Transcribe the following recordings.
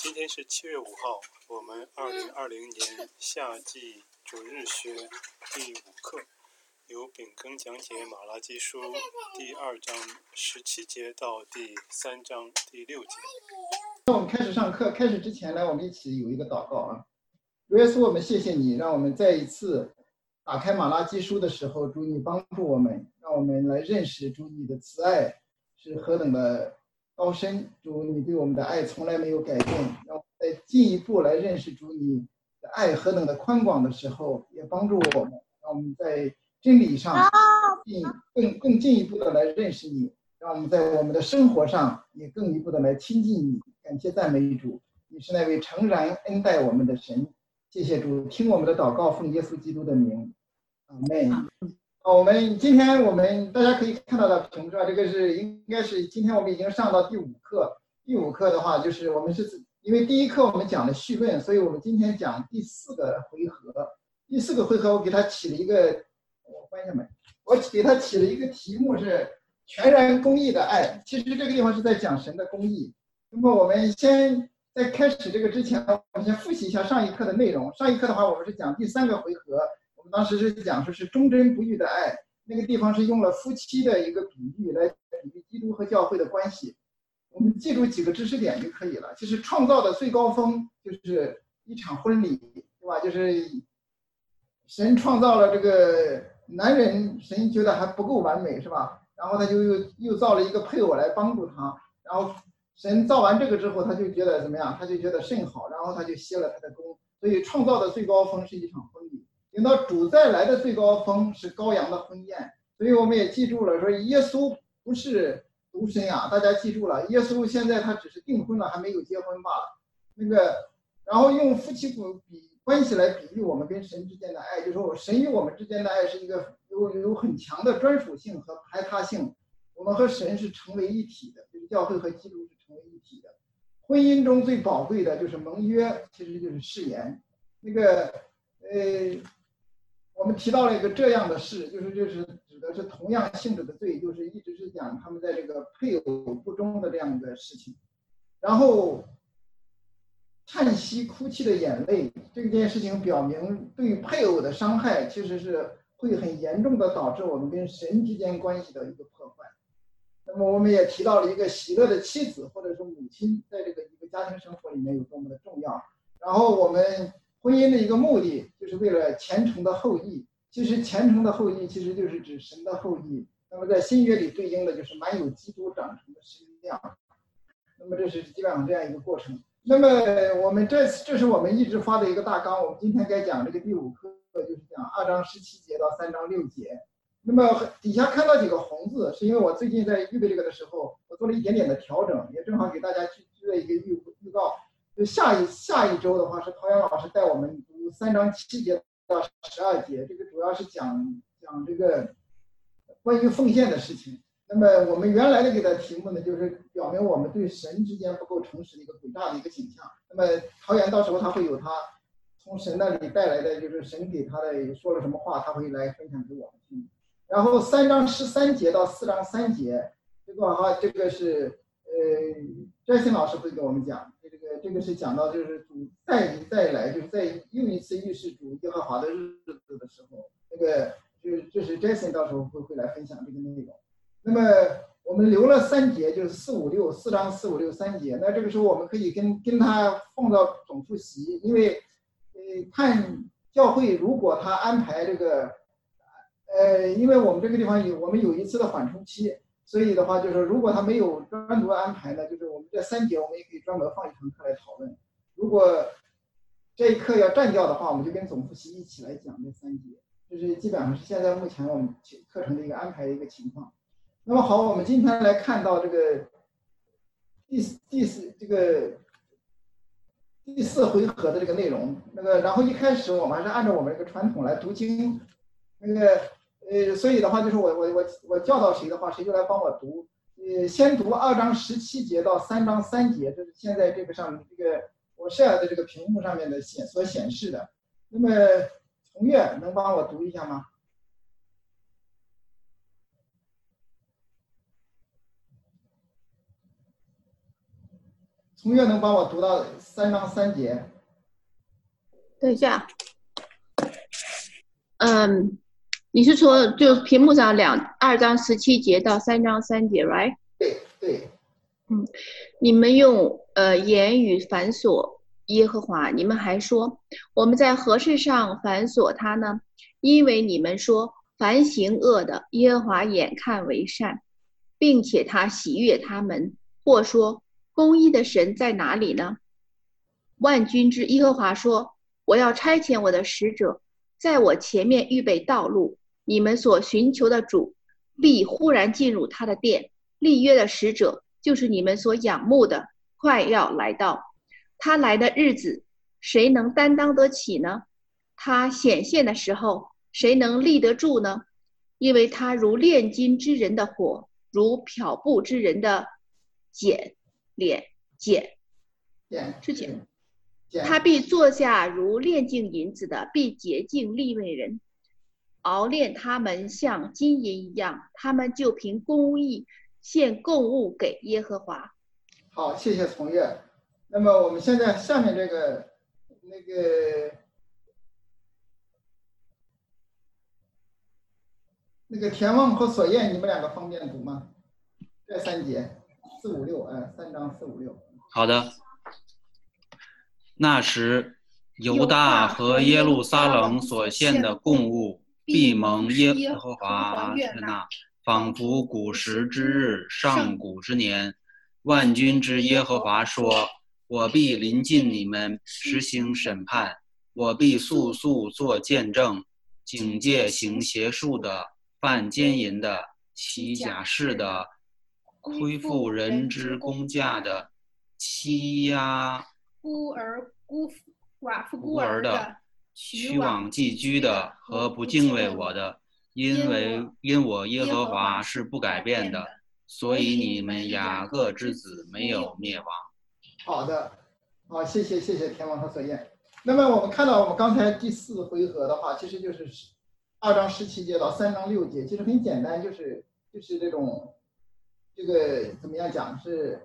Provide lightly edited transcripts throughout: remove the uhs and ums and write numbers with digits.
今天是7月5号，我们2020年夏季主日学第5课，由秉根讲解马拉基书第2章17节到第3章第6节。 那我们开始上课，开始之前呢，我们一起有一个祷告啊。主耶稣，我们谢谢你，让我们再一次打开马拉基书的时候，主你帮助我们，让我们来认识主你的慈爱是何等的高深，主你对我们的爱从来没有改变，让我们再进一步来认识主你的爱何等的宽广的时候，也帮助我们，让我们在真理上更进一步的来认识你，让我们在我们的生活上也更一步的来亲近你。感谢赞美主，你是那位诚然恩待我们的神。谢谢主，听我们的祷告，奉耶稣基督的名，阿们。我们今天大家可以看到的屏幕上，这个应该是今天我们已经上到第5课。第5课的话，就是我们是因为第1课我们讲了绪论，所以我们今天讲第4个回合。第4个回合，我给他起了一个，我关一下门，我给他起了一个题目是全然公义的爱。其实这个地方是在讲神的公义。那么我们先在开始这个之前，我们先复习一下上一课的内容。上一课的话，我们是讲第3个回合，我们当时是讲说是忠贞不渝的爱，那个地方是用了夫妻的一个比喻来比喻基督和教会的关系。我们记住几个知识点就可以了。就是创造的最高峰就是一场婚礼，对吧？就是神创造了这个男人，神觉得还不够完美，是吧？然后他就又造了一个配偶来帮助他，然后神造完这个之后，他就觉得怎么样？他就觉得甚好，然后他就歇了他的工。所以创造的最高峰是一场婚礼。等到主再来的最高峰是羔羊的婚宴。所以我们也记住了，说耶稣不是独身啊，大家记住了，耶稣现在他只是订婚了，还没有结婚罢了。然后用夫妻关系来比喻我们跟神之间的爱，就是说神与我们之间的爱是一个有很强的专属性和排他性。我们和神是成为一体的，就是教会和基督是成为一体的。婚姻中最宝贵的就是盟约，其实就是誓言。我们提到了一个这样的事，就是指的是同样性质的罪，就是一直是讲他们在这个配偶不忠的这样的事情。然后叹息哭泣的眼泪，这件事情表明对配偶的伤害其实是会很严重的导致我们跟神之间关系的一个破坏。那么我们也提到了一个喜乐的妻子或者是母亲在这个一个家庭生活里面有多么的重要。然后我们婚姻的一个目的就是为了虔诚的后裔，其实虔诚的后裔其实就是指神的后裔。那么在新约里对应的就是满有基督长成的身量。那么这是基本上这样一个过程。那么我们这是我们一直发的一个大纲。我们今天该讲这个第5课，就是讲2章17节到3章6节。那么底下看到几个红字，是因为我最近在预备这个的时候，我做了一点点的调整，也正好给大家去做一个预告。就下一周的话，是陶阳老师带我们读3章7节到12节，这个主要是讲这个关于奉献的事情。那么我们原来的给的题目呢，就是表明我们对神之间不够诚实的一个伟大的一个景象。那么陶阳到时候他会有他从神那里带来的，就是神给他的说了什么话，他会来分享给我们听。然后3章13节到4章3节，这个是詹新老师会给我们讲。这个是讲到就是主再来，就是在又一次预示主耶和华的日子的时候，就是 Jason 到时候会来分享这个内容。那么我们留了3节，就是4章4、5、6、3节。那这个时候我们可以跟他放到总复习，因为看教会如果他安排这个因为我们这个地方我们有一次的缓冲期，所以的话就是如果他没有单独安排呢，就是我们这3节我们也可以专门放一堂课来讨论。如果这一课要占掉的话，我们就跟总复习一起来讲这3节。就是基本上是现在目前我们课程的一个安排的一个情况。那么好，我们今天来看到这个第4回合的这个内容。然后一开始我们还是按照我们这个传统来读经。所以的话就是我教导谁的话，谁就来帮我读。先读2章17节到3章3节，这是现在这个上这个我share的这个屏幕上面的所显示的。那么从月能帮我读一下吗？ 从月能帮我读到3章3节？ 等一下，你是说就屏幕上2章17节到3章3节 ，right？ 对。 你们用言语繁琐耶和华，你们还说我们在何事上繁琐他呢？因为你们说凡行恶的，耶和华眼看为善，并且他喜悦他们，或说公义的神在哪里呢？万军之耶和华说，我要差遣我的使者，在我前面预备道路，你们所寻求的主必忽然进入他的殿，立约的使者就是你们所仰慕的，快要来到。他来的日子，谁能担当得起呢？他显现的时候，谁能立得住呢？因为他如炼金之人的火，如漂布之人的碱，他必坐下如炼净银子的，必洁净利未人，熬炼他们像金银一样，他们就凭公义献供物给耶和华。 好，谢谢从月。那么我们现在下面这个田望和索彦，你们2个方便读吗？这3节4、5、6，3章4、5、6。 好的。那时，犹大和耶路撒冷所献的供物，必蒙耶和华悦纳，仿佛古时之日，上古之年。万军之耶和华说：我必临近你们，实行审判，我必速速做见证，警戒行邪术的，犯奸淫的，起假誓的，亏负人之公价的，欺压寡妇孤儿的， 屈枉寄居的和不敬畏我的，因我耶和华是不改变的，所以你们雅各之子没有灭亡。 好的，好，谢谢田王和索彦。那么我们看到我们刚才第4回合的话，其实就是2章17节到3章6节，其实很简单，就是这种怎么样讲是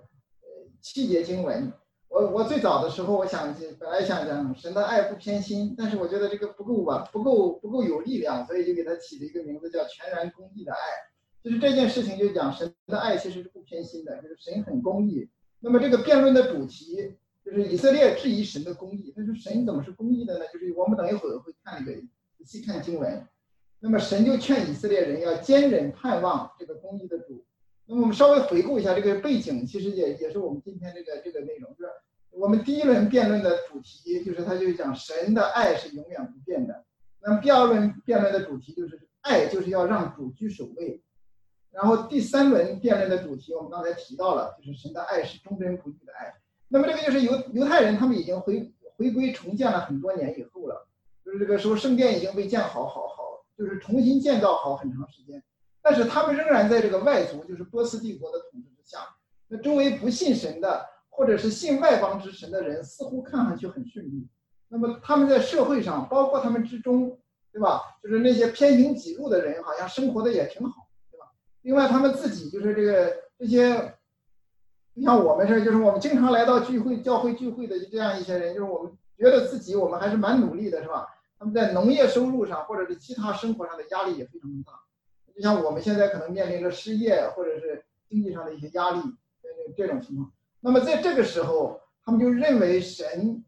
7节经文。我最早的时候，本来想讲神的爱不偏心，但是我觉得这个不够有力量，所以就给他起了一个名字叫全然公义的爱。就是这件事情就讲神的爱其实是不偏心的，就是神很公义。那么这个辩论的主题就是以色列质疑神的公义，但是神怎么是公义的呢？就是我们等一会儿会看仔细看经文。那么神就劝以色列人要坚忍盼望这个公义的主。那么我们稍微回顾一下这个背景，其实也是我们今天这个内容，就是我们第一轮辩论的主题就是他就讲神的爱是永远不变的。那么第2轮辩论的主题就是爱就是要让主居首位。然后第3轮辩论的主题我们刚才提到了，就是神的爱是忠贞不渝的爱。那么这个就是犹太人他们已经回归重建了很多年以后了，就是这个时候圣殿已经被建好，就是重新建造好很长时间。但是他们仍然在这个外族，就是波斯帝国的统治之下。那周围不信神的，或者是信外邦之神的人，似乎看上去很顺利。那么他们在社会上，包括他们之中，对吧？就是那些偏行己路的人，好像生活的也挺好，对吧？另外，他们自己就是这些，你像我们就是我们经常来到教会聚会的这样一些人，就是我们觉得我们还是蛮努力的，是吧？他们在农业收入上，或者是其他生活上的压力也非常大。就像我们现在可能面临着失业或者是经济上的一些压力，这种情况。那么在这个时候，他们就认为神，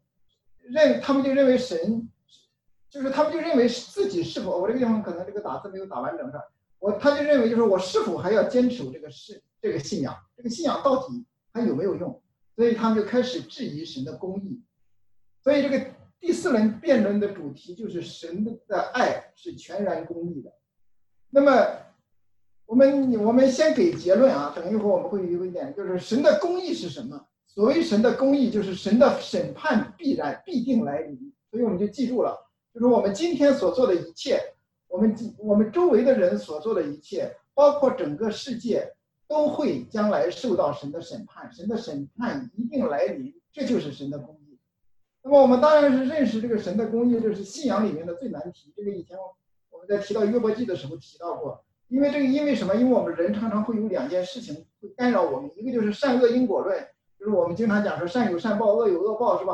就是他们就认为自己是否，我这个地方可能这个打字没有打完整上，他就认为就是我是否还要坚持这个信仰，这个信仰到底还有没有用？所以他们就开始质疑神的公义。所以这个第4轮辩论的主题就是神的爱是全然公义的。那么我们先给结论啊，等一会儿我们会有一点，就是神的公义是什么？所谓神的公义，就是神的审判必定来临。所以我们就记住了，就是我们今天所做的一切，我们周围的人所做的一切，包括整个世界，都会将来受到神的审判。神的审判一定来临，这就是神的公义。那么我们当然是认识这个神的公义，这是信仰里面的最难题。这个以前我们在提到约伯记的时候提到过，因为什么？因为我们人常常会有2件事情会干扰我们，一个就是善恶因果论， 就是我们经常讲说善有善报，恶有恶报，是吧？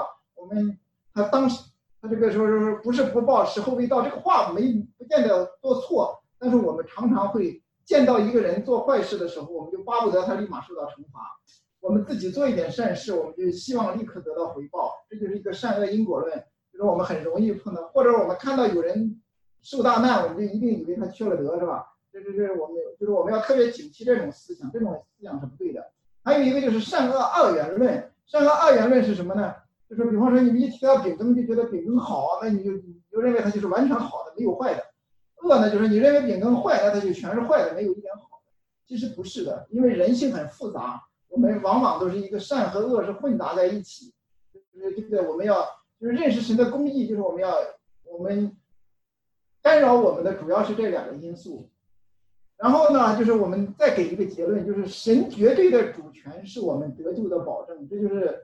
他这个时候不是不报，时候未到，这个话不见得多错，但是我们常常会见到一个人做坏事的时候，我们就巴不得他立马受到惩罚。我们自己做一点善事，我们就希望立刻得到回报，这就是一个善恶因果论。就是我们很容易碰到，或者我们看到有人受大难，我们就一定以为他缺了德，是吧？这我们要特别警惕这种思想，这种思想是不对的。还有一个就是善恶二元论，善恶二元论是什么呢？就是比方说你们一提到丙庚就觉得丙庚好，那你就认为它就是完全好的，没有坏的。恶呢，就是你认为丙庚坏，那它就全是坏的，没有一点好的。其实不是的，因为人性很复杂，我们往往都是一个善和恶是混杂在一起。这个我们要就是认识神的公义，就是我们干扰我们的主要是这两个因素。然后呢，就是我们再给一个结论，就是神绝对的主权是我们得救的保证。这就是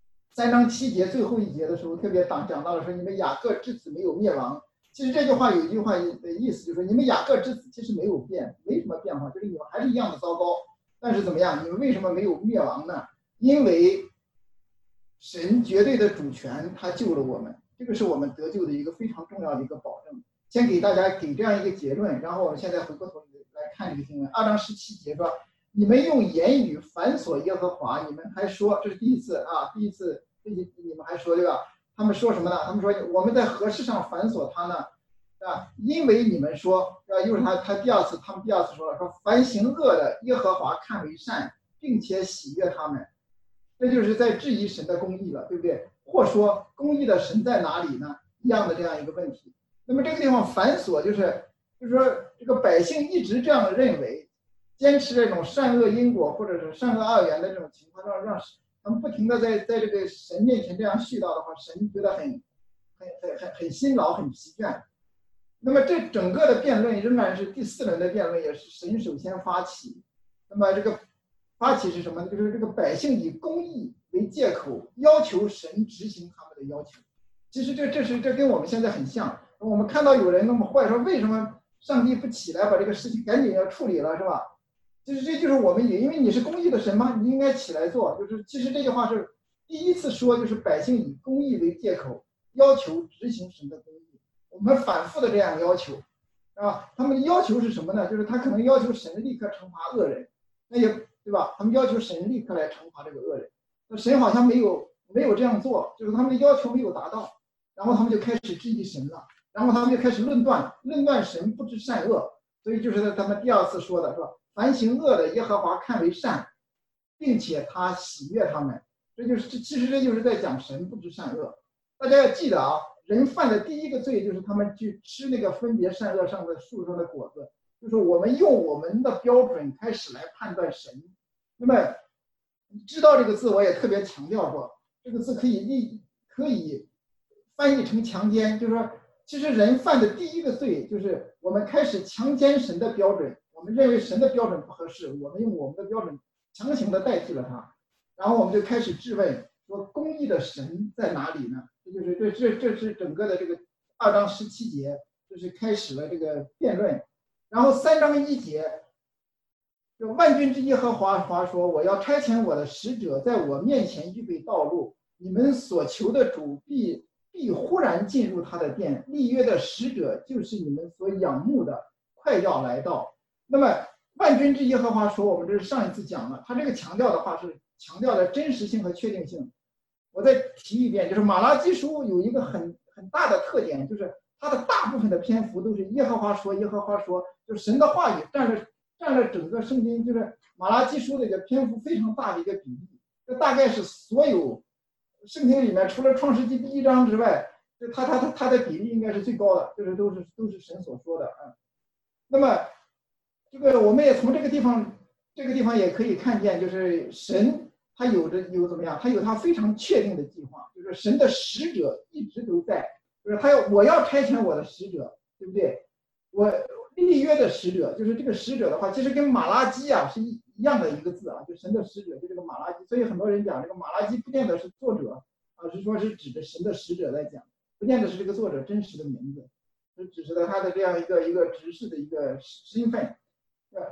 3章7节最后一节的时候特别讲到了说，你们雅各之子没有灭亡。其实这句话有一句话的意思就是说，你们雅各之子其实没什么变化，就是你们还是一样的糟糕。但是怎么样，你们为什么没有灭亡呢？因为神绝对的主权他救了我们，这个是我们得救的一个非常重要的一个保证。先给大家给这样一个结论，然后我们现在回过头来看这个经文。2章17节说，你们用言语繁琐耶和华，你们还说，这是第一次，你们还说，对吧？他们说什么呢？他们说我们在何事上繁琐他呢？啊，因为你们说，又是他们第二次说了，说凡行恶的耶和华看为善，并且喜悦他们，这就是在质疑神的公义了，对不对？或说公义的神在哪里呢？一样的这样一个问题。那么这个地方繁琐就是说这个百姓一直这样认为，坚持这种善恶因果或者是善恶二元的这种情况，让他们不停的在这个神面前这样絮叨的话，神觉得很辛劳，很疲倦。那么这整个的辩论仍然是第4轮的辩论，也是神首先发起。那么这个发起是什么呢？就是这个百姓以公义为借口，要求神执行他们的要求。其实这跟我们现在很像。我们看到有人那么坏，说为什么上帝不起来把这个事情赶紧要处理了，是吧？这就是我们也因为你是公义的神嘛，你应该起来做。就是其实这句话是第一次说，就是百姓以公义为借口，要求执行神的公义。我们反复的这样要求，啊，他们的要求是什么呢？就是他可能要求神立刻惩罚恶人，那也对吧？他们要求神立刻来惩罚这个恶人，那神好像没有这样做，就是他们的要求没有达到，然后他们就开始质疑神了，然后他们就开始论断神不知善恶，所以就是他们第二次说的是吧？凡行恶的耶和华看为善，并且他喜悦他们，其实这就是在讲神不知善恶。大家要记得啊，人犯的第一个罪就是他们去吃那个分别善恶上的树上的果子，就是我们用我们的标准开始来判断神。那么知道这个字我也特别强调过，这个字可以翻译成强奸，就是说其实人犯的第一个罪就是我们开始强奸神的标准，我们认为神的标准不合适，我们用我们的标准强行的代替了它，然后我们就开始质问说公义的神在哪里呢？这是整个的这个2章17节，就是开始了这个辩论。然后3章1节，就万军之耶和华说，我要差遣我的使者在我面前预备道路，你们所求的主必忽然进入他的殿，立约的使者就是你们所仰慕的，快要来到。那么万军之耶和华说，我们这是上一次讲了，他这个强调的话是强调的真实性和确定性。我再提一遍，就是马拉基书有一个很大的特点，就是它的大部分的篇幅都是耶和华说，就是神的话语占了整个圣经，就是马拉基书的一个篇幅非常大的一个比例。这大概是所有圣经里面除了创世纪第1章之外，就它的比例应该是最高的，就是都是神所说的啊。那么这个我们也从这个地方也可以看见，就是神。他有怎么样？他有他非常确定的计划，就是神的使者一直都在，就是我要差遣我的使者，对不对？我立约的使者，就是这个使者的话，其实跟马拉基啊是一样的一个字啊，就神的使者，就这个马拉基。所以很多人讲这个马拉基不见得是作者啊，是说是指着神的使者来讲，不见得是这个作者真实的名字，是指的他的这样一个执事的一个身份。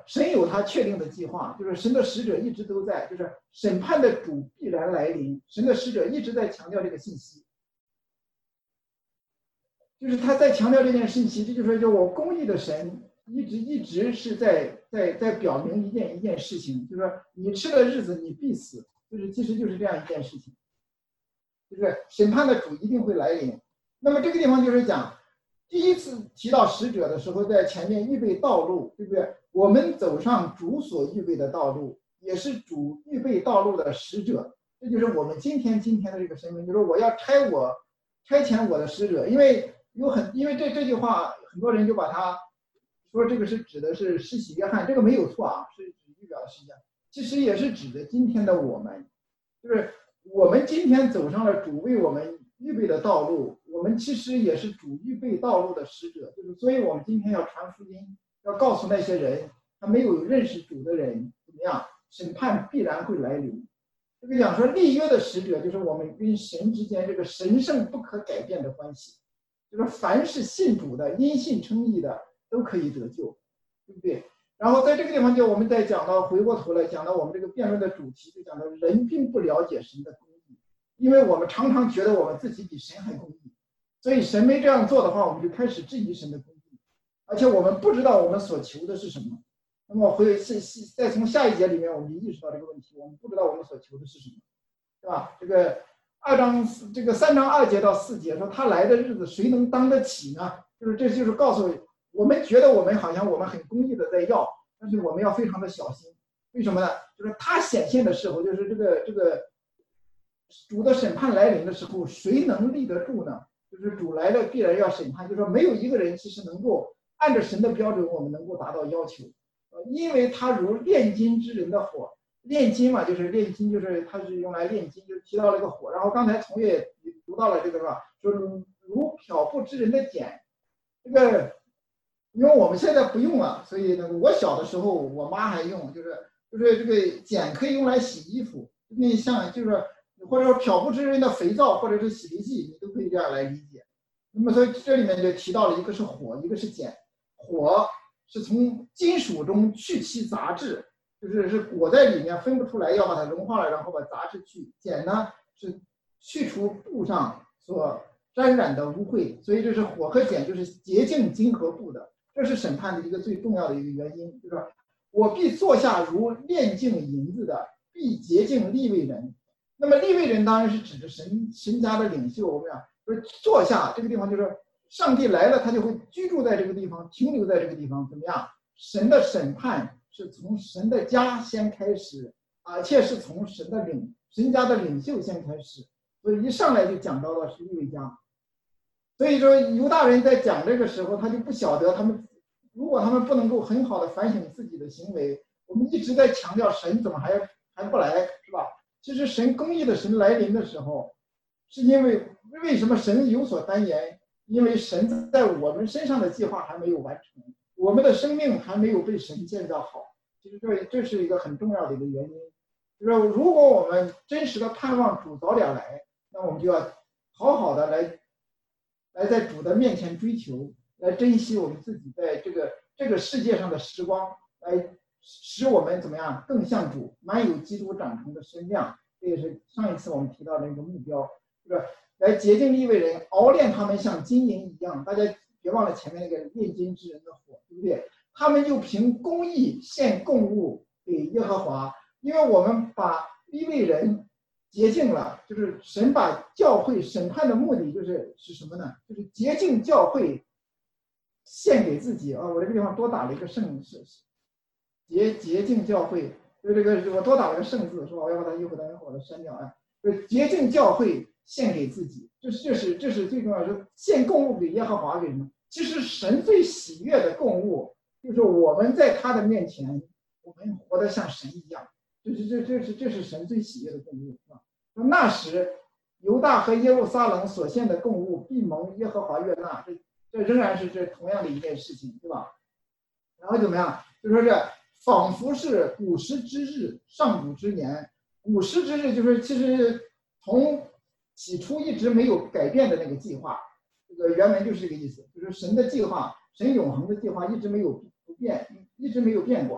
神有他确定的计划，就是神的使者一直都在，就是审判的主必然来临，神的使者一直在强调这个信息。就是他在强调这件信息，这就是说，我公义的神一直是在表明一件事情，就是说你吃的日子你必死，其实就是这样一件事情，就是审判的主一定会来临。那么这个地方就是讲，第一次提到使者的时候，在前面预备道路，对不对？我们走上主所预备的道路，也是主预备道路的使者，这就是我们今天的这个身份，就是我要差遣我的使者，因为这句话很多人就把它说这个是指的是施洗约翰，这个没有错啊，是指预表的事情，其实也是指的今天的我们，就是我们今天走上了主为我们预备的道路，我们其实也是主预备道路的使者，就是所以我们今天要传福音，要告诉那些人他没有认识主的人怎么样，审判必然会来临。这个讲说立约的使者就是我们跟神之间这个神圣不可改变的关系，就是凡是信主的因信称义的都可以得救，对不对？然后在这个地方就我们再讲到回过头来讲到我们这个辩论的主题，就讲到人并不了解神的公义，因为我们常常觉得我们自己比神还公义，所以神没这样做的话，我们就开始质疑神的公义，而且我们不知道我们所求的是什么。那么再从下一节里面我们就意识到这个问题，我们不知道我们所求的是什么，对吧？这个3章2节到4节说他来的日子谁能当得起呢？就是告诉我们觉得我们好像我们很公义的在要，但是我们要非常的小心。为什么呢？就是他显现的时候，就是这个主的审判来临的时候，谁能立得住呢？就是主来了必然要审判，就是说没有一个人其实能够按照神的标准我们能够达到要求，因为他如炼金之人的火。炼金嘛，就是炼金，就是它是用来炼金，就提到了一个火。然后刚才从业读到了这个是吧？说如漂布之人的碱，这个因为我们现在不用了，所以呢，我小的时候我妈还用，就是这个碱可以用来洗衣服，那像就是或者说漂布之人的肥皂或者是洗涤剂，你都可以这样来理解。那么所以这里面就提到了一个是火，一个是碱。火是从金属中去其杂质。是裹在里面分不出来，要把它融化了，然后把杂质去。碱呢是去除布上所沾染的污秽，所以这是火和碱就是洁净金和布的，这是审判的一个最重要的一个原因，就是我必坐下如炼净银子的，必洁净利未人。那么利未人当然是指着神家的领袖，我们讲就是坐下这个地方，就是上帝来了，他就会居住在这个地方，停留在这个地方，怎么样？神的审判是从神的家先开始，而且是从神家的领袖先开始，所以一上来就讲到了是利未家。所以说犹大人在讲这个时候，他就不晓得如果他们不能够很好的反省自己的行为，我们一直在强调神怎么还不来，是吧？其实神公义的神来临的时候，是因为什么神有所单言？因为神在我们身上的计划还没有完成。我们的生命还没有被神建造好，其实这是一个很重要的一个原因。就是如果我们真实的盼望主早点来，那我们就要好好的来在主的面前追求，来珍惜我们自己在这个世界上的时光，来使我们怎么样更像主，满有基督长成的身量。这也是上一次我们提到的一个目标，就是来洁净利未人，熬炼他们像金银一样。大家别忘了前面那个炼金之人的火，对不对？他们就凭公义献供物给耶和华，因为我们把利未人洁净了，就是神把教会审判的目的是什么呢？就是洁净教会，献给自己啊！我这个地方多打了一个圣字，洁净教会，就这个我多打了个圣字，说我要把它一会儿把它删掉啊！就是洁净教会，献给自己，这是最重要的。献供物给耶和华，给什么？其实神最喜悦的供物，就是我们在他的面前，我们活得像神一样，这是神最喜悦的供物，是吧？那时犹大和耶路撒冷所献的供物必蒙耶和华悦纳，这仍然是这同样的一件事情，对吧？然后怎么样？就说这仿佛是古时之日，上古之年。古时之日就是其实从起初一直没有改变的那个计划，这个原文就是这个意思，就是神的计划，神永恒的计划一直没有变过。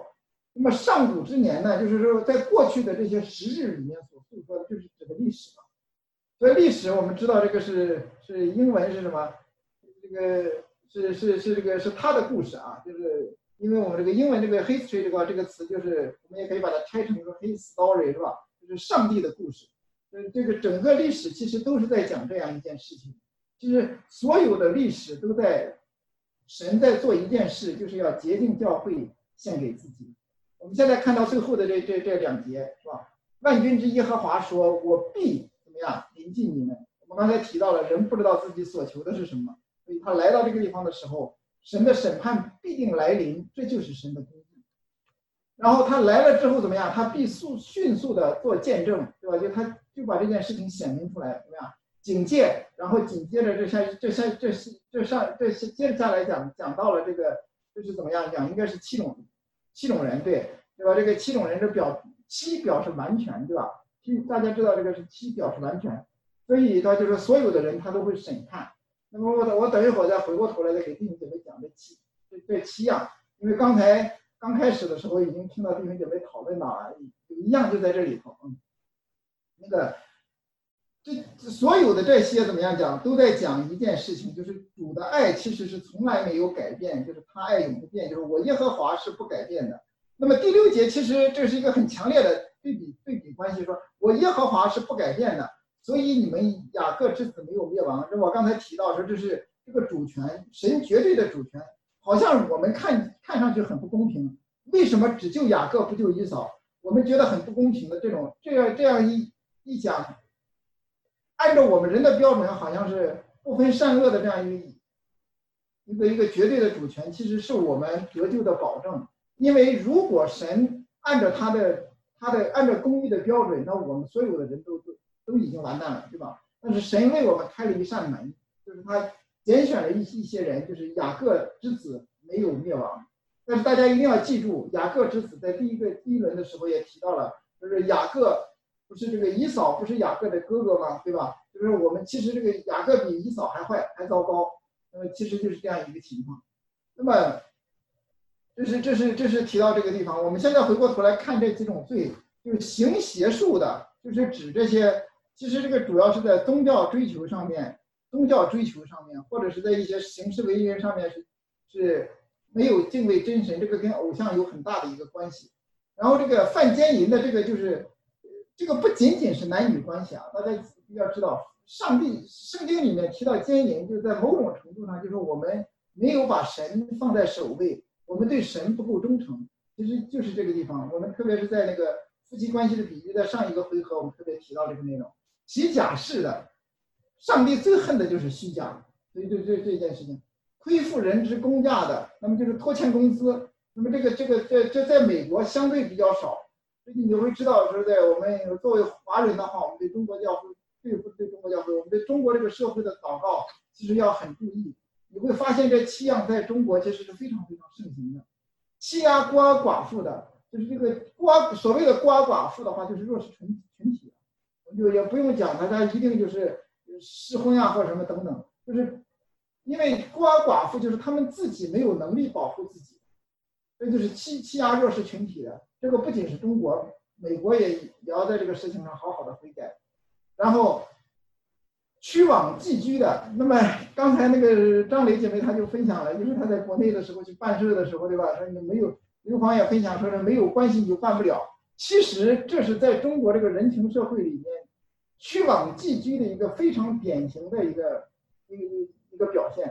那么上古之年呢，就是说在过去的这些时日里面所诉说的就是指的历史嘛。所以历史我们知道这个是英文是什么？这个这个是他的故事啊，就是因为我们这个英文这个 history 这个词就是我们也可以把它拆成一个 his story 是吧？就是上帝的故事。这个整个历史其实都是在讲这样一件事情，就是所有的历史都在神在做一件事，就是要洁净教会，献给自己。我们现在看到最后的这2节是吧？万军之耶和华说：“我必怎么样临近你们。”我们刚才提到了，人不知道自己所求的是什么，所以他来到这个地方的时候，神的审判必定来临，这就是神的公义。然后他来了之后怎么样？他必迅速的做见证，对吧？他就把这件事情显明出来，怎么样？警戒，然后紧接着接着下来讲到了这个，就是怎么样讲？应该是七种人，对吧？这个7种人七表示完全，对吧？大家知道这个是7表示完全，所以他就是所有的人他都会审判。那么我等一会儿再回过头来再给弟兄姐妹讲这七样，因为刚开始的时候已经听到弟兄姐妹讨论到了，有一样就在这里头，那个这所有的这些怎么样讲，都在讲一件事情，就是主的爱其实是从来没有改变，就是他爱永不变，就是我耶和华是不改变的。那么第6节其实这是一个很强烈的对比关系，说我耶和华是不改变的，所以你们雅各之子没有灭亡。这我刚才提到说，这是这个主权，神绝对的主权，好像我们看上去很不公平，为什么只救雅各不救以扫？我们觉得很不公平的这样一讲，按照我们人的标准，好像是不分善恶的这样一个绝对的主权，其实是我们得救的保证。因为如果神按照按照公义的标准，那我们所有的人都已经完蛋了，对吧？但是神为我们开了一扇门，就是他拣选了一些人，就是雅各之子没有灭亡。但是大家一定要记住，雅各之子在第一轮的时候也提到了，就是雅各不是这个以扫不是雅各的哥哥吗？对吧？就是我们其实这个雅各比以扫还坏还糟糕，其实就是这样一个情况。那么这是提到这个地方。我们现在回过头来看这几种罪，就是行邪术的，就是指这些，其实这个主要是在宗教追求上面，或者是在一些行事为人上面是没有敬畏真神，这个跟偶像有很大的一个关系。然后这个犯奸淫的这个就是这个不仅仅是男女关系啊，大家要知道，圣经里面提到奸淫，就在某种程度上就是我们没有把神放在首位，我们对神不够忠诚，其实就是这个地方。我们特别是在那个夫妻关系的比喻，在上一个回合我们特别提到这个内容。起假誓的，上帝最恨的就是虚假，所以这件事情，亏负人之公价的，那么就是拖欠工资。那么这在美国相对比较少，所以你会知道说，在我们作为华人的话，我们对中国教会不对中国教会，我们对中国这个社会的祷告其实要很注意。你会发现这7样在中国其实是非常非常盛行的。欺压孤儿寡妇的，就是这个所谓的孤儿寡妇的话，就是弱势群体，就也不用讲，大家一定就是失婚啊或者什么等等，就是因为孤儿寡妇就是他们自己没有能力保护自己，这就是欺压弱势群体的。这个不仅是中国，美国也要在这个事情上好好的悔改。然后屈枉寄居的，那么刚才那个张磊姐妹她就分享了，因为她在国内的时候去办事的时候，对吧？说你没有，刘芳也分享说是没有关系你就办不了。其实这是在中国这个人情社会里面，屈枉寄居的一个非常典型的一个表现。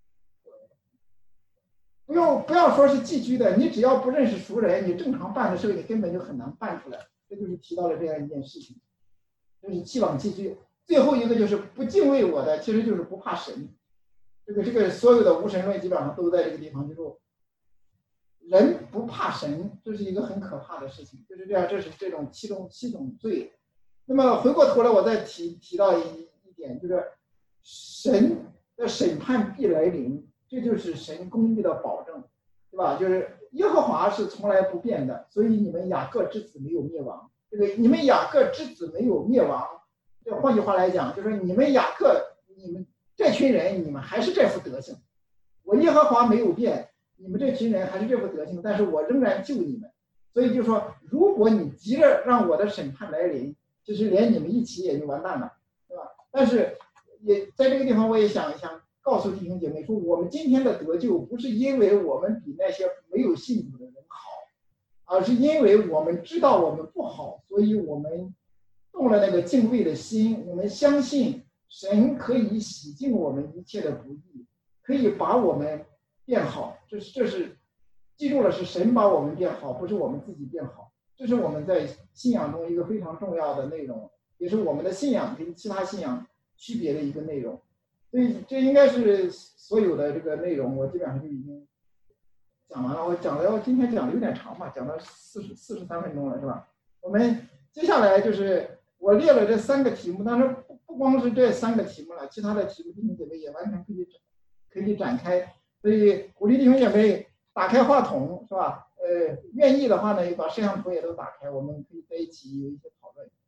不要说是寄居的，你只要不认识熟人，你正常办的事你根本就很难办出来。这就是提到了这样一件事情，就是屈枉寄居。最后一个就是不敬畏我的，其实就是不怕神。这个所有的无神论基本上都在这个地方，就是人不怕神，这是一个很可怕的事情。就是这样，这是这种七种罪。那么回过头来，我再提到一点，就是神的审判必来临，这就是神公义的保证，对吧？就是耶和华是从来不变的，所以你们雅各之子没有灭亡。这个你们雅各之子没有灭亡。换句话来讲，就是你们雅各，你们这群人，你们还是这副德行。我耶和华没有变，你们这群人还是这副德行，但是我仍然救你们。 所以就说，如果你急着让我的审判来临，其实连你们一起也就完蛋了，对吧？但是也在这个地方，我也想告诉弟兄姐妹说，我们今天的得救不是因为我们比那些没有信主的人好，而是因为我们知道我们不好，所以我们动了那个敬畏的心，我们相信神可以洗净我们一切的不义，可以把我们变好。这是记住了，是神把我们变好，不是我们自己变好。这是我们在信仰中一个非常重要的内容，也是我们的信仰跟其他信仰区别的一个内容。所以这应该是所有的这个内容，我基本上就已经讲完了。我今天讲的有点长吧，讲了43分钟了，是吧？我们接下来就是我列了这3个题目，当然不光是这3个题目了，其他的题目弟兄姐妹也完全可以展开。所以鼓励弟兄姐妹打开话筒，是吧？愿意的话呢，把摄像头也都打开，我们可以在一起有一些讨论。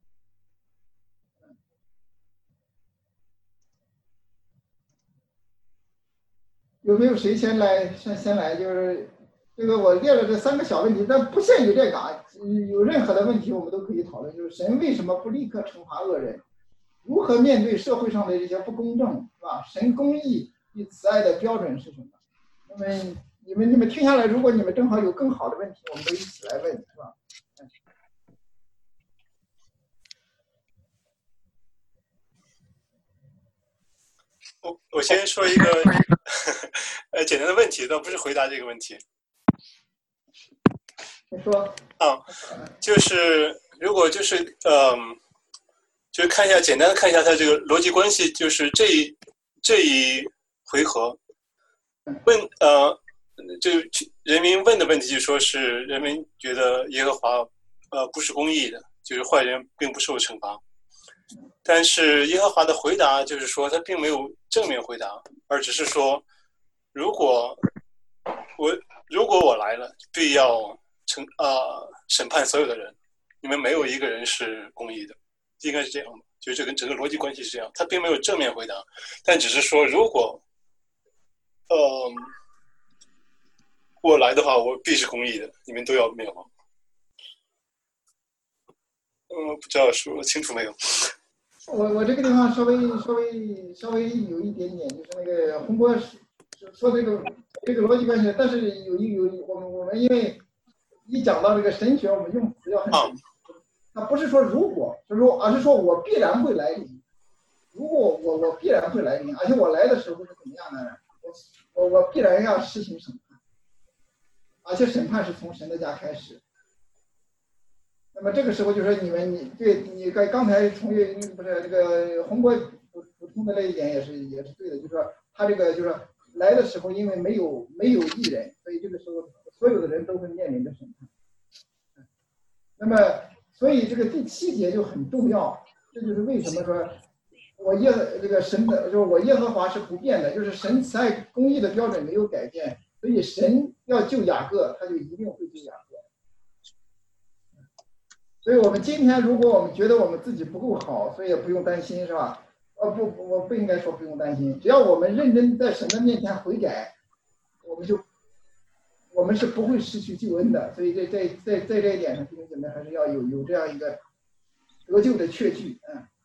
有没有谁先来？先来，就是这个我列了这3个小问题，但不限于这个啊，有任何的问题我们都可以讨论。就是神为什么不立刻惩罚恶人？如何面对社会上的这些不公正，是吧？神公义与慈爱的标准是什么？那么你们听下来，如果你们正好有更好的问题，我们都一起来问，是吧？ 我先说一个简单的问题，倒不是回答这个问题。 你说啊，就是如果就是就是看一下简单的看一下它这个逻辑关系，就是这一回合问就人民问的问题，就说是人民觉得耶和华不是公义的，就是坏人并不受惩罚。但是耶和华的回答就是说，他并没有正面回答，而只是说，如果我来了，必要审判所有的人，你们没有一个人是公义的，应该是这样的。就这个整个逻辑关系是这样，他并没有正面回答，但只是说，如果我来的话，我必是公义的，你们都要灭亡。不知道说清楚没有？ 我这个地方稍微有一点点，就是那个洪波说这个逻辑关系，但是我们因为一讲到这个神学，我们用词要很准确，它不是说如果，而是说我必然会来临。如果我必然会来临，而且我来的时候是怎么样呢？我必然要实行审判，而且审判是从神的家开始。那么这个时候就说你刚才不是这个洪波补充的那一点也是对的，就是说他这个就是来的时候，因为没有义人，所以这个时候所有的人都会面临着审判。那么所以这个第7节就很重要，这就是为什么说神的就是我耶和华是不变的，就是神慈爱公义的标准没有改变，所以神要救雅各，他就一定会救雅各。所以我们今天如果我们觉得我们自己不够好，所以也不用担心，是吧？我不应该说不用担心，只要我们认真在神的面前悔改，我们是不会失去救恩的。所以在这一点上，弟兄姐妹还是要有这样一个得救的确据。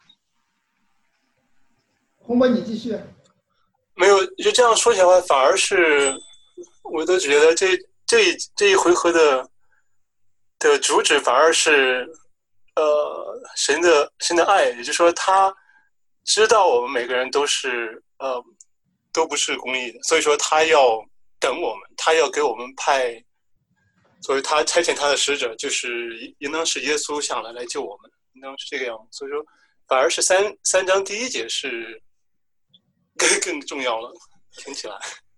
洪波，你继续。 没有，就这样说起来的话，反而是我都觉得这一回合的主旨反而是神的爱，也就是说他知道我们每个人都不是公义的，所以说他要等我们，他要给我们派，所以他差遣他的使者，就是应当是耶稣下来救我们，应当是这个样子。所以说反而是三章第1节是更重要了，听起来。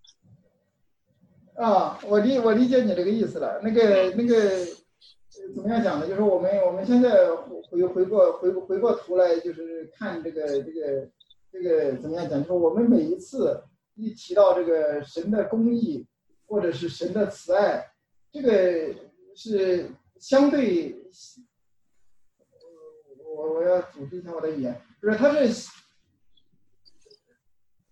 我理解你这个意思了。那个怎么样讲呢？就是我们现在回过头来，就是看这个怎么样讲？就是我们每一次一提到这个神的公义或者是神的慈爱，这个是相对，我要组织一下我的语言，就是它是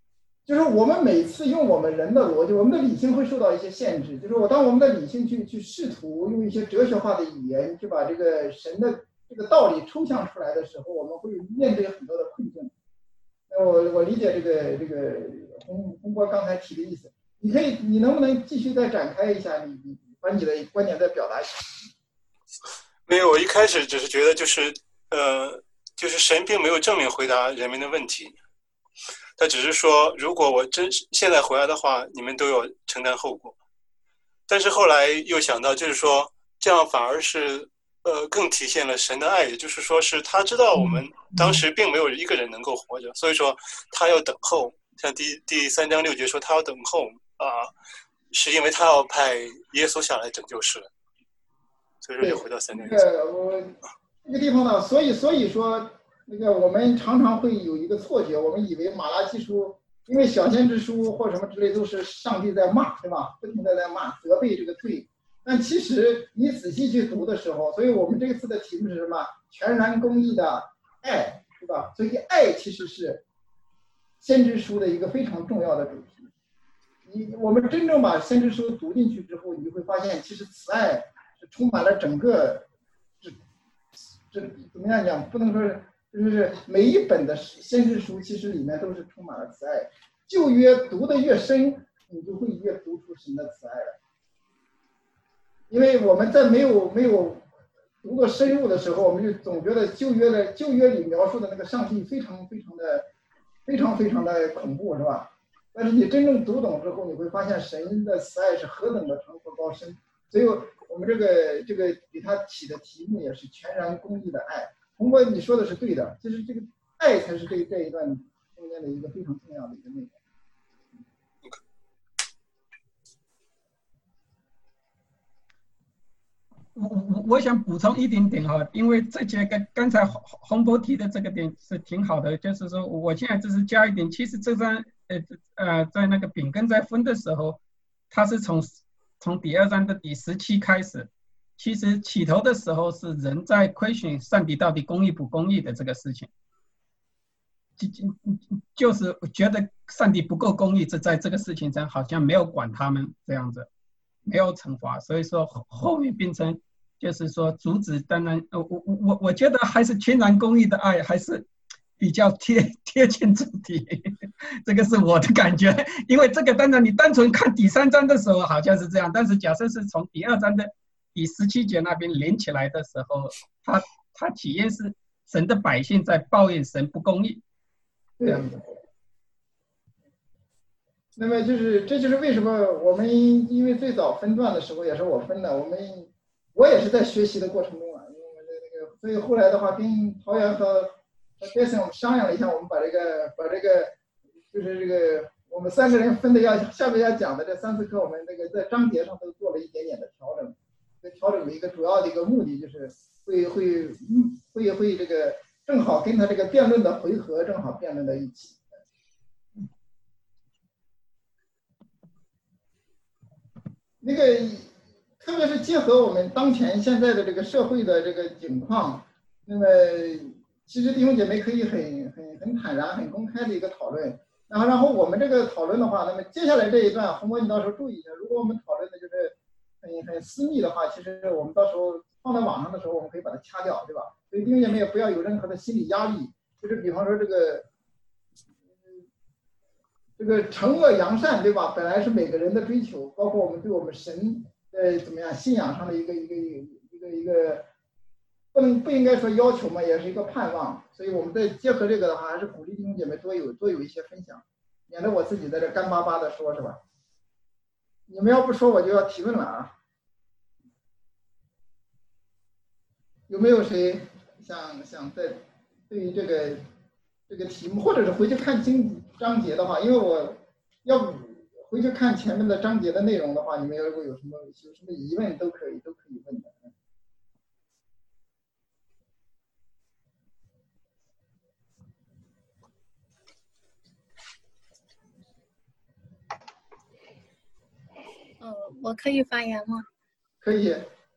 就是我们每次用我们人的逻辑，我们的理性会受到一些限制。就是当我们的理性去试图用一些哲学化的语言去把这个神的这个道理抽象出来的时候，我们会面对很多的困境。我理解这个洪波刚才提的意思。你能不能继续再展开一下？你把你的观点再表达一下。 没有，我一开始只是觉得就是神并没有正面回答人民的问题。他只是说，如果我现在回来的话，你们都要承担后果。但是后来又想到，就是说这样反而是更体现了神的爱，也就是说是他知道我们当时并没有一个人能够活着，所以说他要等候。像第3章6节说他要等候是因为他要派耶稣下来拯救世人。所以说就回到3章1节。 这个地方呢，所以说。我们常常会有一个错觉，我们以为马拉基书，因为小先知书或什么之类都是上帝在骂，对吧？不停地在骂、责备这个罪。但其实你仔细去读的时候，所以我们这次的题目是什么？全然公义的爱，对吧？所以爱其实是先知书的一个非常重要的主题。我们真正把先知书读进去之后，你就会发现，其实慈爱是充满了整个，这怎么样讲？不能说是。就是每一本的先知书，其实里面都是充满了慈爱。旧约读得越深，你就会越读出神的慈爱来。因为我们在没有读得深入的时候，我们就总觉得旧约里描述的那个上帝非常的恐怖，是吧？但是你真正读懂之后，你会发现神的慈爱是何等的长阔高深。所以我们这个给他起的题目也是全然公义的爱。洪波，你说的是对的，就是这个爱才是这一段中间的一个非常重要的一个内容。 我想补充一点点哈，因为这节刚才洪波提的这个点是挺好的，就是说我现在只是加一点，其实这张在那个丙根在分的时候，它是从第2章的第17开始，其实起头的时候是人在亏损上帝到底公义不公义的这个事情，就是觉得上帝不够公义，在这个事情上好像没有管他们这样子。没有惩罚，所以说后面变成就是说阻止。当然，我觉得还是全然公义的爱还是比较贴近主题，这个是我的感觉。因为这个当然你单纯看第3章的时候好像是这样，但是假设是从第2章的第17节那边连起来的时候，它体验是神的百姓在抱怨神不公义这样子。 那么这就是为什么我们因为最早分段的时候也是我分的，我也是在学习的过程中啊，因为所以后来的话跟陶源和Jason我们商量了一下，我们把这个就是这个我们3个人分的下面要讲的这3、4课，我们在章节上都做了一点点的调整。调整的一个主要的一个目的就是会这个正好跟他这个辩论的回合正好辩论在一起。特别是结合我们当前现在的这个社会的这个境况，那么其实弟兄姐妹可以很坦然、很公开的一个讨论。然后我们这个讨论的话，那么接下来这一段，洪波你到时候注意一下，如果我们讨论的就是很私密的话，其实我们到时候放在网上的时候，我们可以把它掐掉，对吧？所以弟兄姐妹也不要有任何的心理压力，就是比方说这个惩恶扬善，对吧？本来是每个人的追求，包括我们对我们神怎么样信仰上的一个不应该说要求嘛，也是一个盼望。所以我们再结合这个的话，还是鼓励弟兄姐妹多有一些分享，免得我自己在这干巴巴的说，是吧？你们要不说，我就要提问了啊！有没有谁想在对于这个题目，或者是回去看章节的话，因为我要回去看前面的章节的内容的话，你们如果有什么疑问都可以问的。 我可以发言吗？ 可以。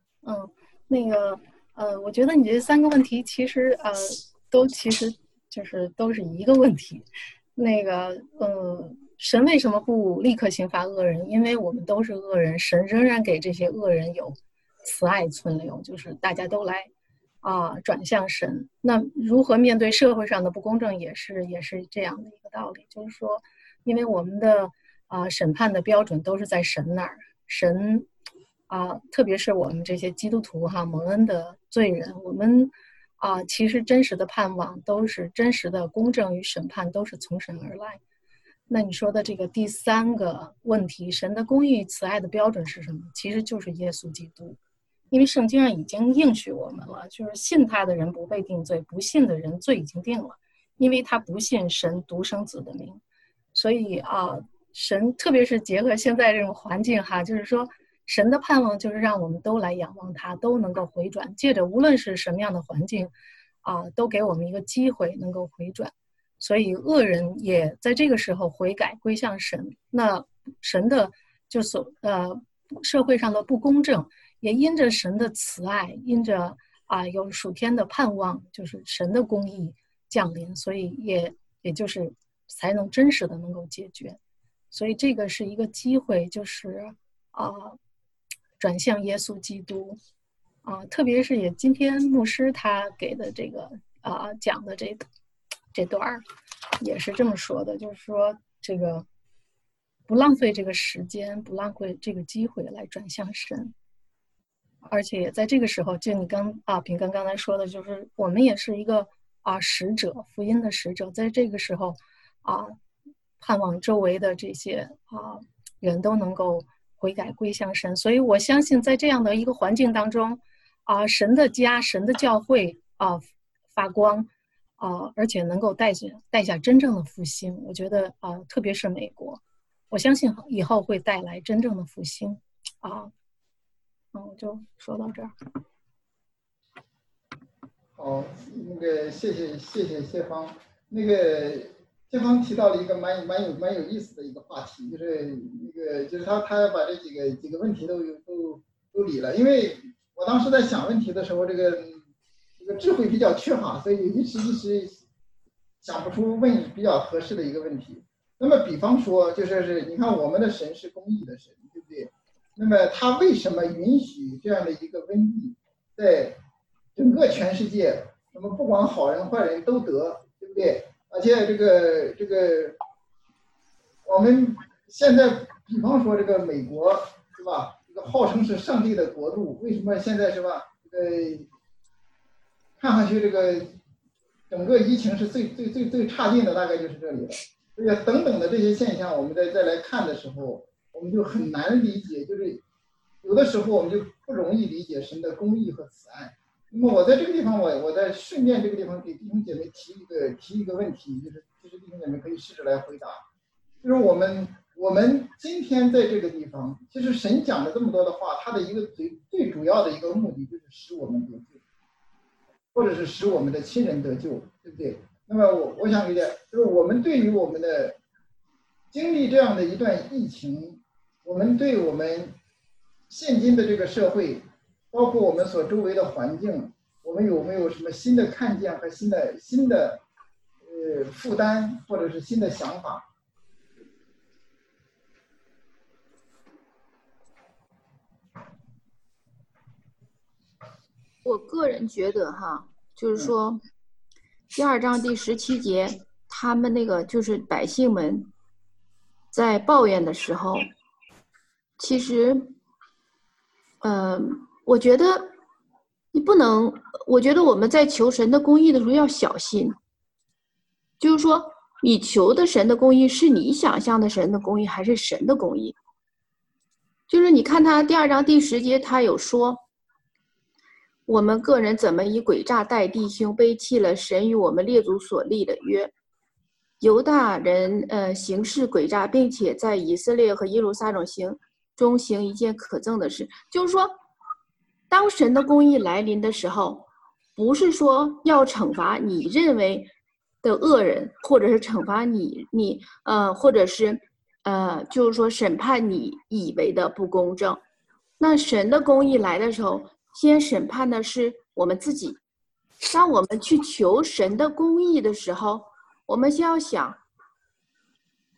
我觉得你这3个问题其实都是一个问题。 神为什么不立刻刑罚恶人？因为我们都是恶人，神仍然给这些恶人有慈爱存留，就是大家都来转向神。那如何面对社会上的不公正，也是这样的一个道理，就是说，因为我们的审判的标准都是在神那儿，神特别是我们这些基督徒蒙恩的罪人，我们其实真实的盼望都是真实的公正与审判都是从神而来。那你说的这个第3个问题，神的公义慈爱的标准是什么？其实就是耶稣基督，因为圣经上已经应许我们了，就是信他的人不被定罪，不信的人罪已经定了，因为他不信神独生子的名。所以神特别是结合现在这种环境就是说神的盼望就是让我们都来仰望他，都能够回转，借着无论是什么样的环境都给我们一个机会能够回转。所以恶人也在这个时候悔改归向神，那神的社会上的不公正也因着神的慈爱，因着有属天的盼望，就是神的公义降临，所以也就是才能真实的能够解决。所以这个是一个机会，就是转向耶稣基督特别是也今天牧师他给的这个讲的这段也是这么说的，就是说这个不浪费这个时间，不浪费这个机会来转向神。而且也在这个时候，就你品根刚才说的，就是我们也是一个使者，福音的使者，在这个时候盼望周围的这些人都能够悔改归向神。所以我相信在这样的一个环境当中神的家，神的教会发光而且能够带下真正的复兴。我觉得特别是美国，我相信以后会带来真正的复兴我就说到这儿。 好，那个谢谢谢芳。那个谢芳提到了一个蛮有意思的一个话题，就是他把这几个问题都理了。因为我当时在想问题的时候，这个智慧比较缺乏，所以一时想不出问比较合适的一个问题。那么比方说，就是你看我们的神是公义的神，对不对？那么他为什么允许这样的一个瘟疫在整个全世界，那么不管好人坏人都得，对不对？而且这个我们现在比方说这个美国是吧？这个号称是上帝的国度，为什么现在是吧？看上去这个整个疫情是最差劲的，大概就是这里了。所以等等的这些现象，我们再来看的时候，我们就很难理解，就是有的时候我们就不容易理解神的公义和慈爱。那么我在这个地方，我在顺便这个地方给弟兄姐妹提一个问题，就是弟兄姐妹可以试着来回答，就是我们今天在这个地方，其实神讲了这么多的话，他的一个最主要的一个目的就是使我们得救，或者是使我们的亲人得救，对不对？那么我想理解，就是我们对于我们的经历这样的一段疫情，我们对我们现今的这个社会，包括我们所周围的环境，我们有没有什么新的看见和新的负担，或者是新的想法？ 我个人觉得就是说第2章第17节，他们那个就是百姓们在抱怨的时候，其实我觉得你不能，我觉得我们在求神的公义的时候要小心，就是说你求的神的公义是你想象的神的公义还是神的公义。就是你看他第2章第10节，他有说我们个人怎么以诡诈待弟兄，背弃了神与我们列祖所立的约。犹大人行事诡诈，并且在以色列和耶路撒冷中行一件可憎的事。就是说当神的公义来临的时候，不是说要惩罚你认为的恶人，或者是惩罚你或者是就是说审判你以为的不公正。那神的公义来的时候，先审判的是我们自己。当我们去求神的公义的时候，我们先要想，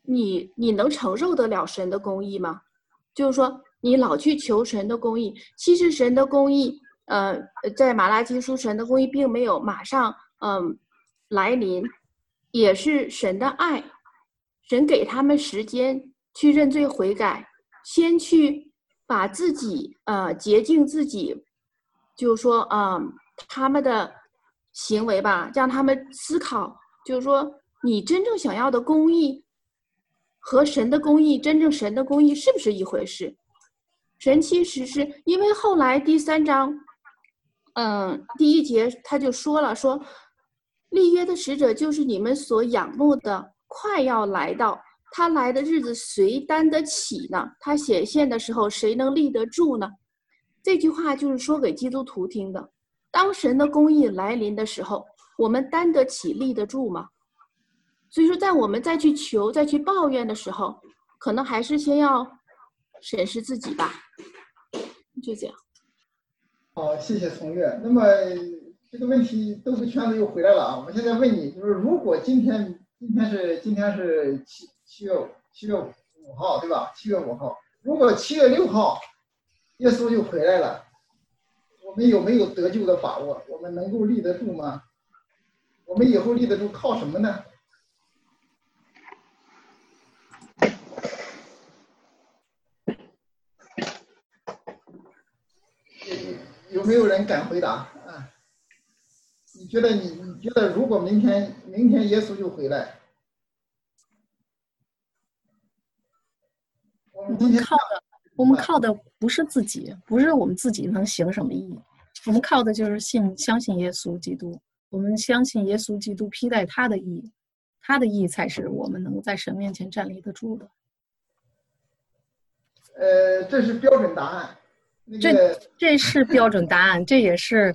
你能承受得了神的公义吗？就是说你老去求神的公义，其实神的公义在马拉基书神的公义并没有马上来临，也是神的爱，神给他们时间去认罪悔改，先去把自己洁净自己，就是说他们的行为吧，让他们思考，就是说你真正想要的公义和神的公义，真正神的公义是不是一回事？神其实是因为后来第3章第1节他就说了，说立约的使者就是你们所仰慕的，快要来到，他来的日子谁担得起呢？他显现的时候谁能立得住呢？这句话就是说给基督徒听的，当神的公义来临的时候，我们担得起立得住吗？所以说在我们再去求再去抱怨的时候，可能还是先要审视自己吧。就这样。 好，谢谢从月。那么这个问题兜个圈子又回来了啊！我现在问你，就是如果今天是7月5号，对吧？7月5号，如果7月6号耶稣就回来了，我们有没有得救的把握？我们能够立得住吗？我们以后立得住靠什么呢？有没有人敢回答啊？你觉得如果明天耶稣就回来， 我们靠的不是自己，不是我们自己能行什么义，我们靠的就是相信耶稣基督，我们相信耶稣基督披戴他的义，他的义才是我们能在神面前站立得住的。 这是标准答案。 这是标准答案，这也是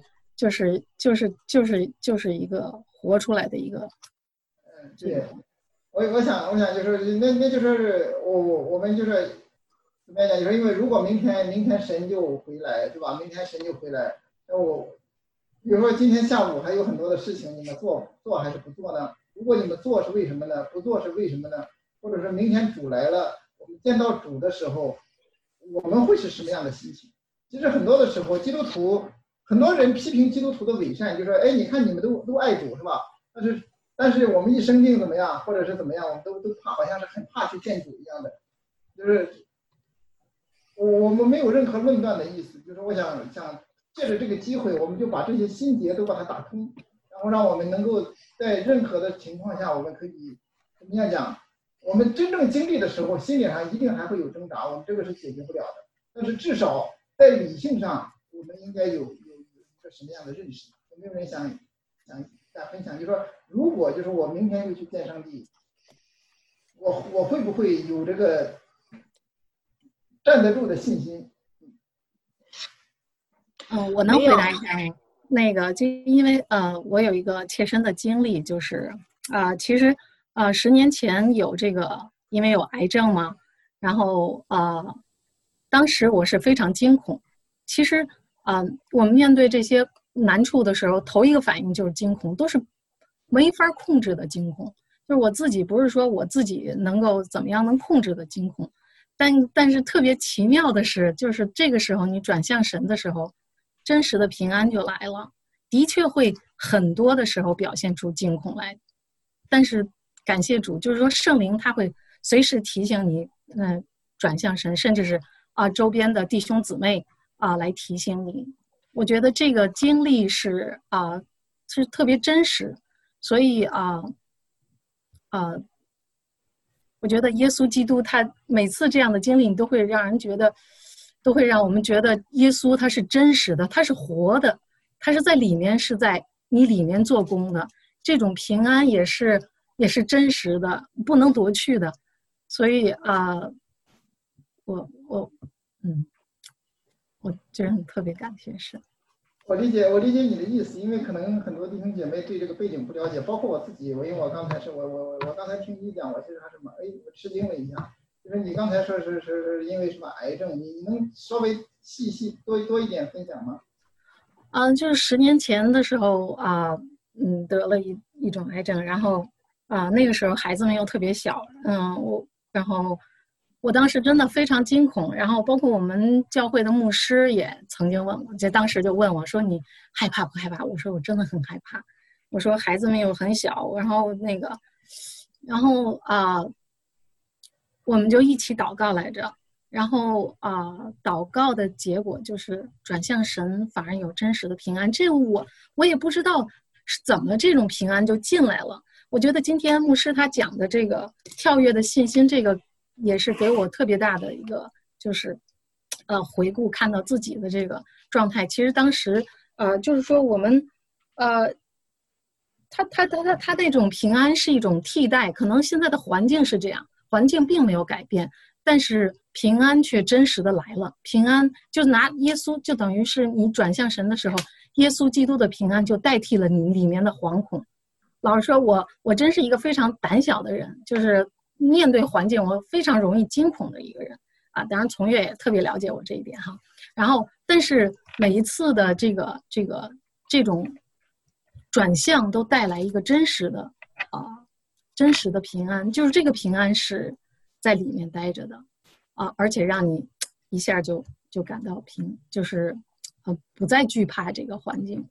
就是一个活出来的一个。 对，我想就是那就是我们就是怎么样讲？就是因为如果明天神就回来，对吧？明天神就回来，那比如说今天下午还有很多的事情，你们做还是不做呢？如果你们做是为什么呢？不做是为什么呢？或者是明天主来了，我们见到主的时候，我们会是什么样的心情？其实很多的时候，基督徒很多人批评基督徒的伪善，就说：“哎，你看你们都爱主是吧？但是我们一生病怎么样，或者是怎么样，我们都怕，好像是很怕去见主一样的。”就是我们没有任何论断的意思，就是我想借着这个机会，我们就把这些心结都把它打通，然后让我们能够在任何的情况下，我们可以怎么样讲？我们真正经历的时候，心理上一定还会有挣扎，我们这个是解决不了的。但是至少在理性上，我们应该有一个什么样的认识？有没有人想再分享？就是说，如果就是我明天就去见上帝，我会不会有这个站得住的信心？ 我能回答一下那个，就因为我有一个切身的经历，就是其实10年前有这个，因为有癌症嘛，然后当时我是非常惊恐。其实我们面对这些难处的时候，头一个反应就是惊恐，都是没法控制的惊恐。就是我自己不是说我自己能够怎么样能控制的惊恐，但是特别奇妙的是，就是这个时候你转向神的时候，真实的平安就来了。的确会很多的时候表现出惊恐来，但是感谢主，就是说圣灵他会随时提醒你，转向神，甚至是周边的弟兄姊妹来提醒你。我觉得这个经历是特别真实，所以我觉得耶稣基督他每次这样的经历，你都会让我们觉得耶稣他是真实的，他是活的，他是在里面，是在你里面做工的，这种平安也是真实的，不能夺去的。所以我真的特别感谢神。 我理解你的意思，因为可能很多弟兄姐妹对这个背景不了解，包括我自己。因为我刚才听你讲，我其实还是我吃惊了一下。就是你刚才说是因为什么癌症，你能稍微细多一点分享吗？ 就是10年前的时候得了一种癌症，然后那个时候孩子们又特别小，然后我当时真的非常惊恐，然后包括我们教会的牧师也曾经问我，当时就问我说你害怕不害怕？我说我真的很害怕，我说孩子们又很小，然后我们就一起祷告来着，然后祷告的结果就是转向神，反而有真实的平安。这个我也不知道是怎么这种平安就进来了。我觉得今天牧师他讲的这个跳跃的信心，这个也是给我特别大的一个就是回顾，看到自己的这个状态。其实当时就是说我们他那种平安是一种替代，可能现在的环境是这样，环境并没有改变，但是平安却真实的来了。平安就拿耶稣，就等于是你转向神的时候，耶稣基督的平安就代替了你里面的惶恐。老实说，我真是一个非常胆小的人，就是面对环境我非常容易惊恐的一个人啊。当然从月也特别了解我这一点哈。然后但是每一次的这种转向都带来一个真实的平安，就是这个平安是在里面待着的而且让你一下就感到就是不再惧怕这个环境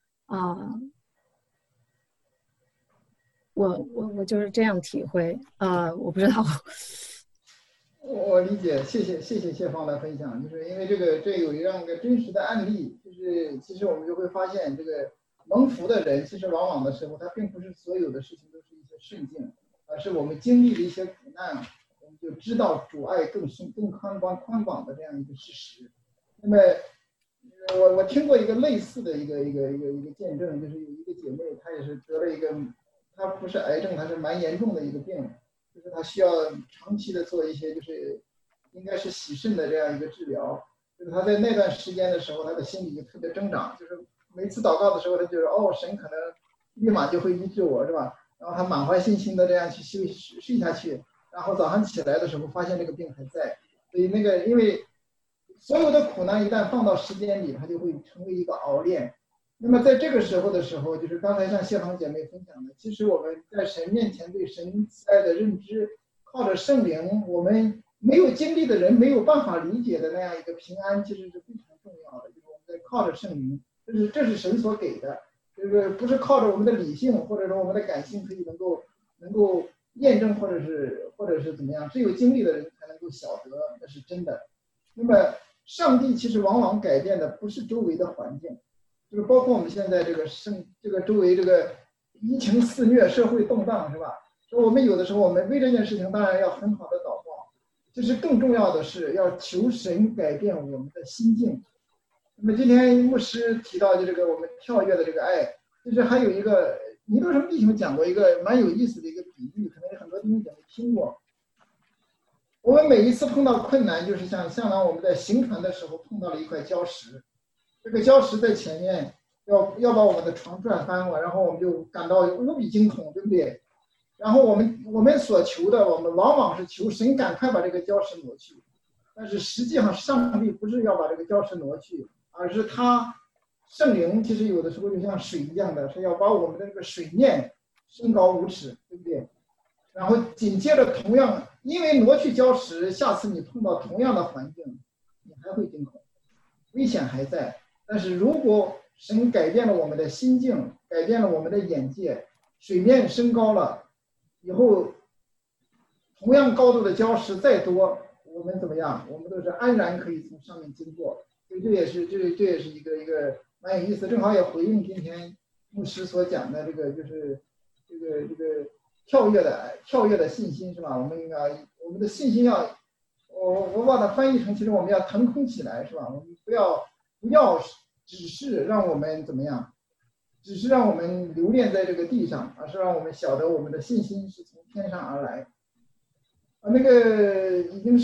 我就是这样体会我不知道。 我理解，谢谢谢芳的分享，就是因为这有一个真实的案例，就是其实我们就会发现，这个蒙福的人，其实往往的时候，他并不是所有的事情都是一些顺境，而是我们经历了一些苦难，我们就知道主爱更深、更宽广的这样一个事实。那么，我听过一个类似的一个见证，就是有一个姐妹，她也是得了一个，她不是癌症，她是蛮严重的一个病。就是他需要长期的做一些，就是应该是洗肾的这样一个治疗。就是他在那段时间的时候，他的心里就特别挣扎，就是每次祷告的时候，他觉得神可能立马就会医治我，是吧？然后他满怀信心的这样去睡下去，然后早上起来的时候发现这个病还在。所以因为所有的苦难一旦放到时间里，它就会成为一个熬炼。那么在这个时候，就是刚才像谢芳姐妹分享的，其实我们在神面前对神爱的认知，靠着圣灵，我们没有经历的人没有办法理解的那样一个平安，其实是非常重要的。就是我们在靠着圣灵，这是神所给的，就是不是靠着我们的理性或者说我们的感性可以能够验证或者是怎么样，只有经历的人才能够晓得那是真的。那么上帝其实往往改变的不是周围的环境。就是包括我们现在这个周围这个疫情肆虐，社会动荡，是吧？所以我们有的时候我们为这件事情当然要很好的祷告，其实更重要的是要求神改变我们的心境。那么今天牧师提到这个我们跳跃的这个爱，其实还有一个尼多生弟兄讲过一个蛮有意思的一个比喻，可能有很多弟兄姐妹听过。我们每一次碰到困难，就是相当我们在行船的时候碰到了一块礁石。这个礁石在前面要把我们的船转翻了，然后我们就感到无比惊恐，对不对？然后我们所求的，我们往往是求神赶快把这个礁石挪去，但是实际上上帝不是要把这个礁石挪去，而是圣灵其实有的时候就像水一样的，是要把我们的这个水面升高5尺，对不对？然后紧接着同样，因为挪去礁石，下次你碰到同样的环境，你还会惊恐，危险还在。但是如果神改变了我们的心境，改变了我们的眼界，水面升高了以后，同样高度的礁石再多，我们怎么样？我们都是安然可以从上面经过。所以这也是一个蛮有意思，正好也回应今天牧师所讲的就是这个跳跃的信心，是吧？我们的信心要，我把它翻译成，其实我们要腾空起来，是吧？我们不要只是让我们怎么样，只是让我们留恋在这个地上，而是让我们晓得我们的信心是从天上而来。那个已经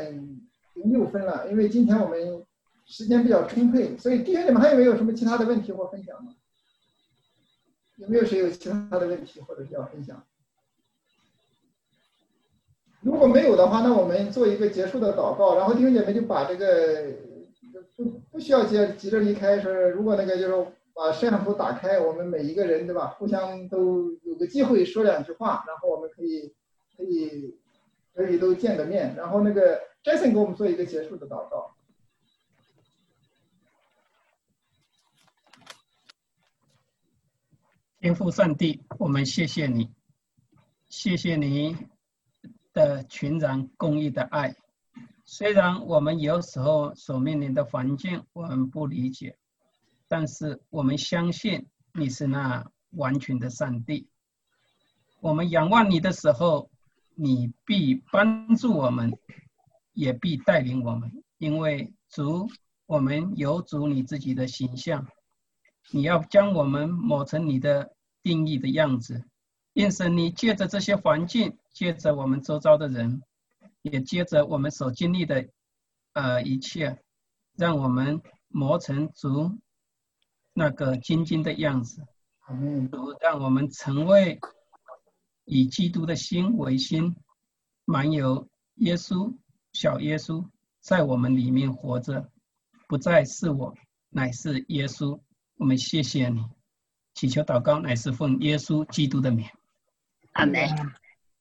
12:06了，因为今天我们时间比较充沛，所以弟兄你们还有没有什么其他的问题或分享吗？有没有谁有其他的问题或者是要分享？如果没有的话，那我们做一个结束的祷告，然后弟兄姐妹就把这个不需要急着离开，说如果就是把摄像头打开，我们每一个人对吧，互相都有个机会说2句话，然后我们可以都见个面。然后那个 Jason 给我们做一个结束的祷告。 天父上帝，我们谢谢你，谢谢你的全然公义的爱。虽然我们有时候所面临的环境我们不理解，但是我们相信你是那完全的上帝。我们仰望你的时候，你必帮助我们，也必带领我们，因为主，我们有主你自己的形象，你要将我们磨成你的定义的样子。因此你借着这些环境，借着我们周遭的人，也借着我们所经历的一切，让我们磨成主那个精金的样子。主让我们成为以基督的心为心，满有耶稣小耶稣在我们里面活着，不再是我，乃是耶稣。我们谢谢你，祈求祷告乃是奉耶稣基督的名。 阿门。